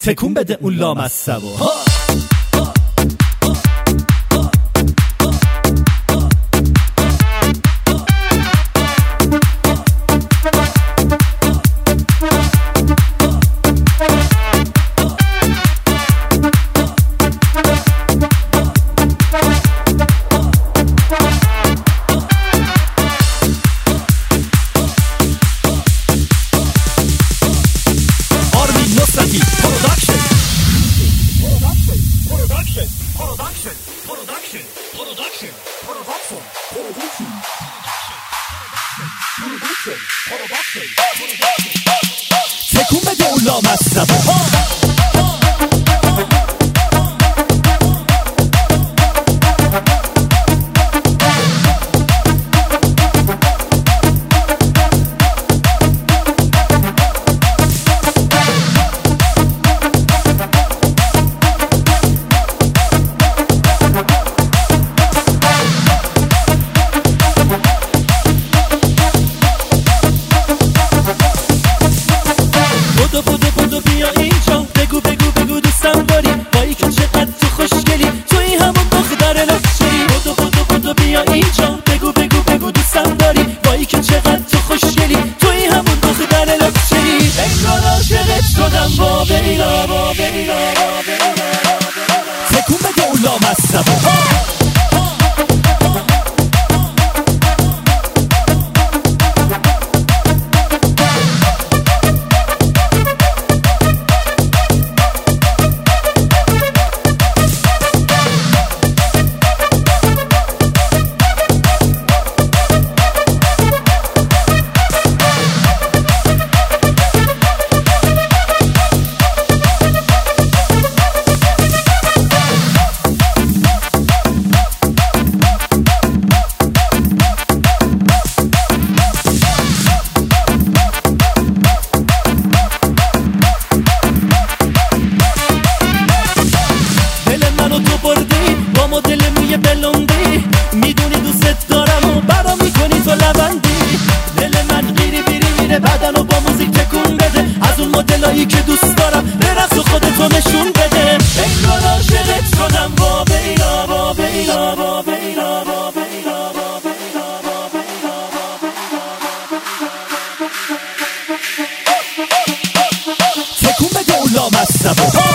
تکون بده اون لامصبو. تکون بده اون لامصبو. بدو بیا اینجا، بگو دوستم داری، بایی که چقدر تو خوشگلی، توی همون دختر لکشری. بدو بیا اینجا، بگو دوستم داری، بایی که چقدر تو خوشگلی، توی همون دختر لکشری. انگار عاشقت شدم با بیلا. تکون بده اون لامصبو. با مدل موی بلوندی، میدونی دوست دارم و برا میکنی تو لبندی. دل من بیری میره بدن و با موزیک تکون بده، از اون مدلایی که دوست دارم برقص و خودتو نشون بده. انگار عاشقت شدم با بیلا. تکون بده اون لامصبو.